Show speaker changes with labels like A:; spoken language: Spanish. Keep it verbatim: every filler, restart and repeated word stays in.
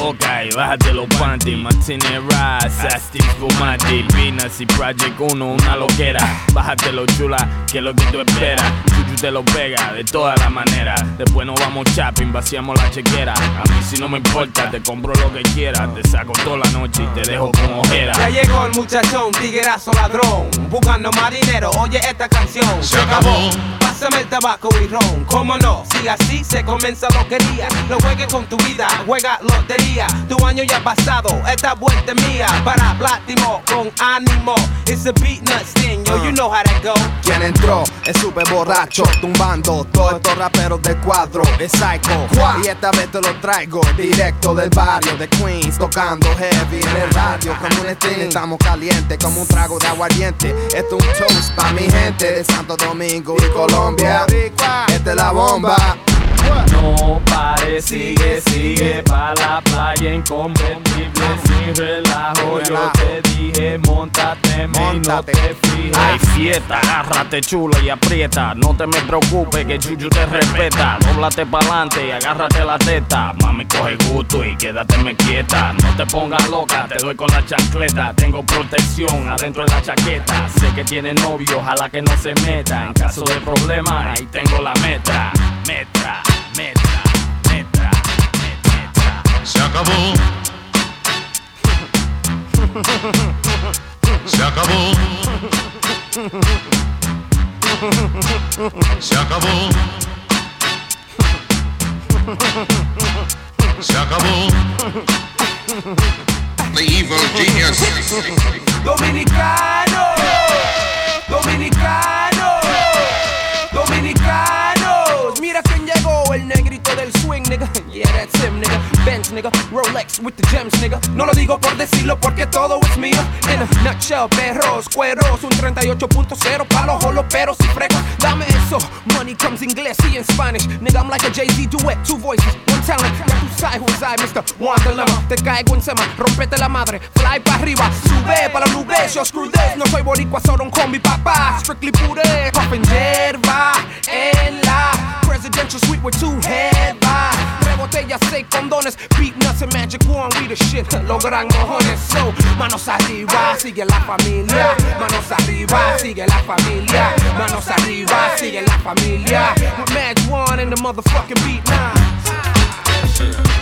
A: loca y bájate los panties. Martínez Raz, Steve Fumati, Pinas y Project uno, una loquera. Bájate lo chula, que es lo que tú esperas. Chuchu te lo pega de todas las maneras. Después nos vamos shopping, vaciamos la chequera. A mí si no me importa, te compro lo que quieras. Te saco toda la noche y te dejo con ojera.
B: Ya llegó el muchachón, tiguerazo ladrón, buscando más dinero, oye esta canción.
C: Se acabó.
B: Pásame el tabaco y ron, cómo no, si así se comienza loquería. No juegues con tu vida, juega lotería. Tu año ya pasado, esta vuelta es mía. Para Baltimore con ánimo. It's a beat nut sting, yo, you know how that go.
D: ¿Quién entró? Es súper borracho, tumbando todos estos raperos de cuadro. Es Psycho, y esta vez te lo traigo directo del barrio de Queens, tocando heavy en el radio. Como un stream, estamos calientes como un trago de aguardiente. Esto es un toast pa' mi gente de Santo Domingo y Colombia. Esta es la bomba.
A: No pare, sigue, sigue pa' la playa inconvertible, sin relajo. Yo te dije, móntate, no te fijes. Hay fiesta, agárrate chula y aprieta. No te me preocupes que Chuchu te respeta. Dóblate pa'lante y agárrate la teta. Mami, coge gusto y quédateme quieta. No te pongas loca, te doy con la chancleta. Tengo protección adentro de la chaqueta. Sé que tiene novio, ojalá que no se meta. En caso de problema, ahí tengo la metra. Metra, metra, metra, metra.
C: Se acabó. Se acabó. Se acabó. Se acabó. The evil genius.
B: Dominicano, dominicano, dominicanos. Mira quién llegó, el negrito del swing, nigga. Yeah, that's him, nigga. Benz, nigga. Rolex with the gems, nigga. No lo digo por decirlo porque todo es mío. In a nutshell, perros, cueros. Un treinta y ocho punto cero pa' los joloperos y frecos. Dame eso. Money comes inglés y en Spanish. Nigga, I'm like a Jay-Z duet. Two voices, one talent. Ya tú sabes who's I, mister Wonderlama. Te caigo encima, rompete la madre. Fly pa' arriba, sube pa' la nube. Yo screw this. No soy boricua, solo un combi, papá. Strictly pure. Coffin yerba en la presidential suite with two head by. Tres botellas, seis condones. Beat nuts and magic wand, we the shit. Los gran mojones. So, manos arriba, sigue la familia. Manos arriba, sigue la familia. Manos arriba, sigue la familia. With Mag One and the motherfucking beat nine.